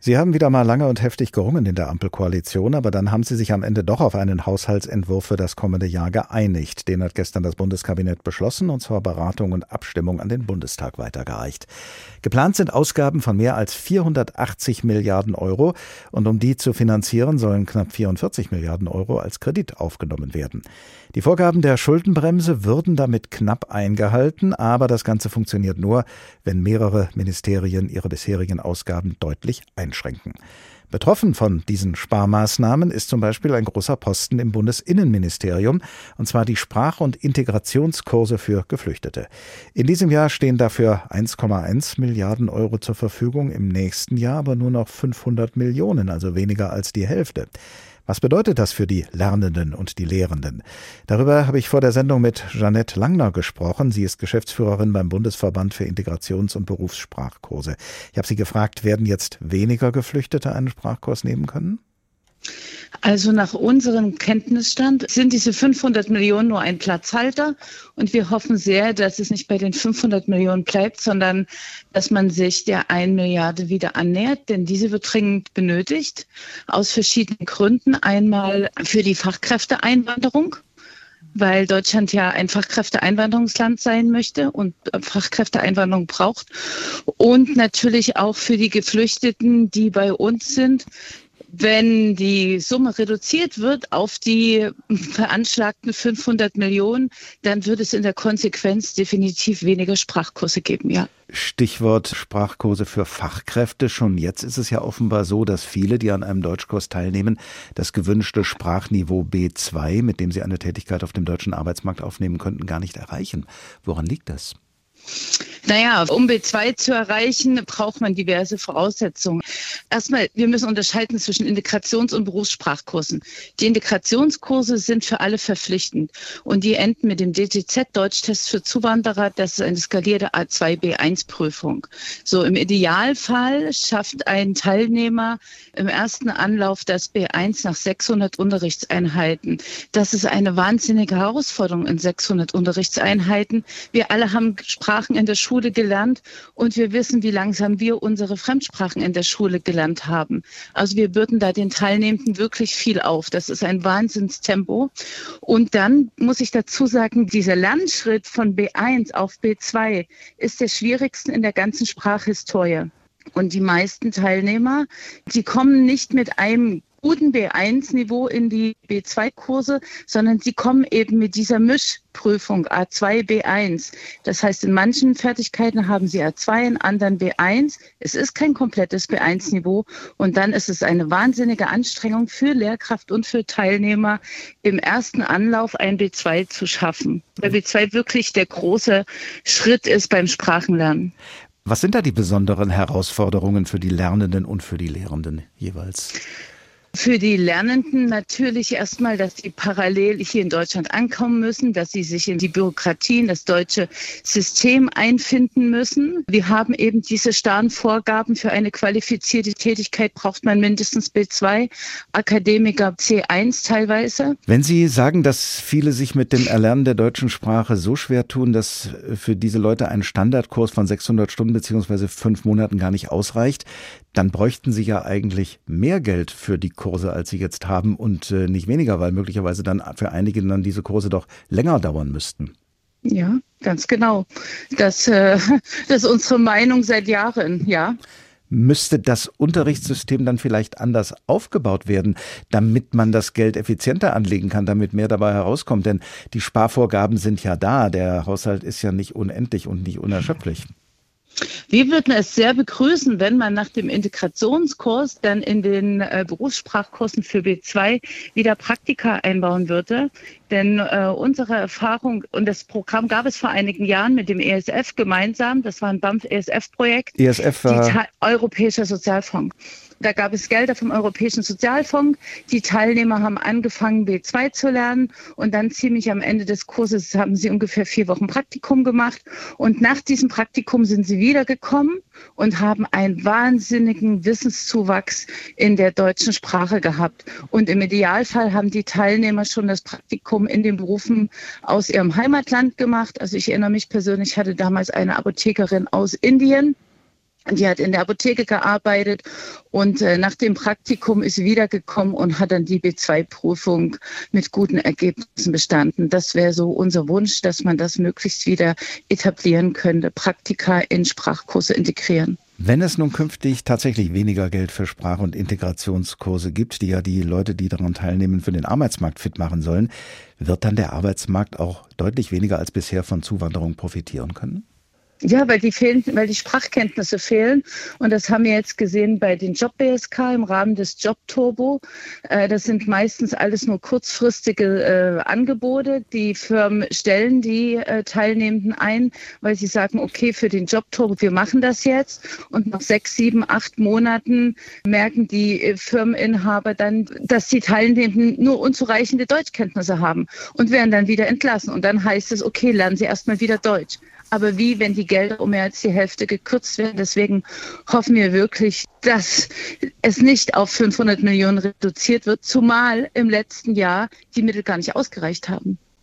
Sie haben wieder mal lange und heftig gerungen in der Ampelkoalition, aber dann haben Sie sich am Ende doch auf einen Haushaltsentwurf für das kommende Jahr geeinigt. Den hat gestern das Bundeskabinett beschlossen und zur Beratung und Abstimmung an den Bundestag weitergereicht. Geplant sind Ausgaben von mehr als 480 Milliarden Euro und um die zu finanzieren, sollen knapp 44 Milliarden Euro als Kredit aufgenommen werden. Die Vorgaben der Schuldenbremse würden damit knapp eingehalten, aber das Ganze funktioniert nur, wenn mehrere Ministerien ihre bisherigen Ausgaben deutlich einschränken. Betroffen von diesen Sparmaßnahmen ist zum Beispiel ein großer Posten im Bundesinnenministerium, und zwar die Sprach- und Integrationskurse für Geflüchtete. In diesem Jahr stehen dafür 1,1 Milliarden Euro zur Verfügung, im nächsten Jahr aber nur noch 500 Millionen, also weniger als die Hälfte. Was bedeutet das für die Lernenden und die Lehrenden? Darüber habe ich vor der Sendung mit Jeanette Langner gesprochen. Sie ist Geschäftsführerin beim Bundesverband für Integrations- und Berufssprachkurse. Ich habe sie gefragt, werden jetzt weniger Geflüchtete einen Sprachkurs nehmen können? Also nach unserem Kenntnisstand sind diese 500 Millionen nur ein Platzhalter und wir hoffen sehr, dass es nicht bei den 500 Millionen bleibt, sondern dass man sich der 1 Milliarde wieder annähert, denn diese wird dringend benötigt aus verschiedenen Gründen. Einmal für die Fachkräfteeinwanderung, weil Deutschland ja ein Fachkräfteeinwanderungsland sein möchte und Fachkräfteeinwanderung braucht, und natürlich auch für die Geflüchteten, die bei uns sind. Wenn die Summe reduziert wird auf die veranschlagten 500 Millionen, dann wird es in der Konsequenz definitiv weniger Sprachkurse geben, ja. Stichwort Sprachkurse für Fachkräfte. Schon jetzt ist es ja offenbar so, dass viele, die an einem Deutschkurs teilnehmen, das gewünschte Sprachniveau B2, mit dem sie eine Tätigkeit auf dem deutschen Arbeitsmarkt aufnehmen könnten, gar nicht erreichen. Woran liegt das? Naja, um B2 zu erreichen, braucht man diverse Voraussetzungen. Erstmal, wir müssen unterscheiden zwischen Integrations- und Berufssprachkursen. Die Integrationskurse sind für alle verpflichtend und die enden mit dem DTZ, Deutschtest für Zuwanderer. Das ist eine skalierte A2-B1-Prüfung. So, im Idealfall schafft ein Teilnehmer im ersten Anlauf das B1 nach 600 Unterrichtseinheiten. Das ist eine wahnsinnige Herausforderung in 600 Unterrichtseinheiten. Wir alle haben Sprachen in der Schule gelernt und wir wissen, wie langsam wir unsere Fremdsprachen in der Schule gelernt haben. Also wir bürden da den Teilnehmenden wirklich viel auf. Das ist ein Wahnsinnstempo. Und dann muss ich dazu sagen, dieser Lernschritt von B1 auf B2 ist der schwierigste in der ganzen Sprachhistorie. Und die meisten Teilnehmer, die kommen nicht mit einem guten B1-Niveau in die B2-Kurse, sondern sie kommen eben mit dieser Mischprüfung A2, B1. Das heißt, in manchen Fertigkeiten haben sie A2, in anderen B1. Es ist kein komplettes B1-Niveau und dann ist es eine wahnsinnige Anstrengung für Lehrkraft und für Teilnehmer, im ersten Anlauf ein B2 zu schaffen. Weil B2 wirklich der große Schritt ist beim Sprachenlernen. Was sind da die besonderen Herausforderungen für die Lernenden und für die Lehrenden jeweils? Für die Lernenden natürlich erstmal, dass sie parallel hier in Deutschland ankommen müssen, dass sie sich in die Bürokratie, in das deutsche System einfinden müssen. Wir haben eben diese starren Vorgaben. Für eine qualifizierte Tätigkeit braucht man mindestens B2, Akademiker C1 teilweise. Wenn Sie sagen, dass viele sich mit dem Erlernen der deutschen Sprache so schwer tun, dass für diese Leute ein Standardkurs von 600 Stunden bzw. 5 Monaten gar nicht ausreicht, dann bräuchten Sie ja eigentlich mehr Geld für die Kurse, als Sie jetzt haben und nicht weniger, weil möglicherweise dann für einige dann diese Kurse doch länger dauern müssten. Ja, ganz genau. Das ist unsere Meinung seit Jahren, ja. Müsste das Unterrichtssystem dann vielleicht anders aufgebaut werden, damit man das Geld effizienter anlegen kann, damit mehr dabei herauskommt? Denn die Sparvorgaben sind ja da. Der Haushalt ist ja nicht unendlich und nicht unerschöpflich. Wir würden es sehr begrüßen, wenn man nach dem Integrationskurs dann in den Berufssprachkursen für B2 wieder Praktika einbauen würde. Denn unsere Erfahrung, und das Programm gab es vor einigen Jahren mit dem ESF gemeinsam, das war ein BAMF-ESF-Projekt, ESF war Europäischer Sozialfonds. Da gab es Gelder vom Europäischen Sozialfonds. Die Teilnehmer haben angefangen, B2 zu lernen. Und dann ziemlich am Ende des Kurses haben sie ungefähr 4 Wochen Praktikum gemacht. Und nach diesem Praktikum sind sie wiedergekommen und haben einen wahnsinnigen Wissenszuwachs in der deutschen Sprache gehabt. Und im Idealfall haben die Teilnehmer schon das Praktikum in den Berufen aus ihrem Heimatland gemacht. Also ich erinnere mich persönlich, ich hatte damals eine Apothekerin aus Indien. Die hat in der Apotheke gearbeitet und nach dem Praktikum ist sie wiedergekommen und hat dann die B2-Prüfung mit guten Ergebnissen bestanden. Das wäre so unser Wunsch, dass man das möglichst wieder etablieren könnte, Praktika in Sprachkurse integrieren. Wenn es nun künftig tatsächlich weniger Geld für Sprach- und Integrationskurse gibt, die ja die Leute, die daran teilnehmen, für den Arbeitsmarkt fit machen sollen, wird dann der Arbeitsmarkt auch deutlich weniger als bisher von Zuwanderung profitieren können? Ja, weil die Sprachkenntnisse fehlen. Und das haben wir jetzt gesehen bei den Job-BSK im Rahmen des Jobturbo. Das sind meistens alles nur kurzfristige Angebote. Die Firmen stellen die Teilnehmenden ein, weil sie sagen, okay, für den Jobturbo, wir machen das jetzt. Und nach 6, 7, 8 Monaten merken die Firmeninhaber dann, dass die Teilnehmenden nur unzureichende Deutschkenntnisse haben und werden dann wieder entlassen. Und dann heißt es, okay, lernen Sie erstmal wieder Deutsch. Aber wie, wenn die Gelder um mehr als die Hälfte gekürzt werden? Deswegen hoffen wir wirklich, dass es nicht auf 500 Millionen reduziert wird, zumal im letzten Jahr die Mittel gar nicht ausgereicht haben.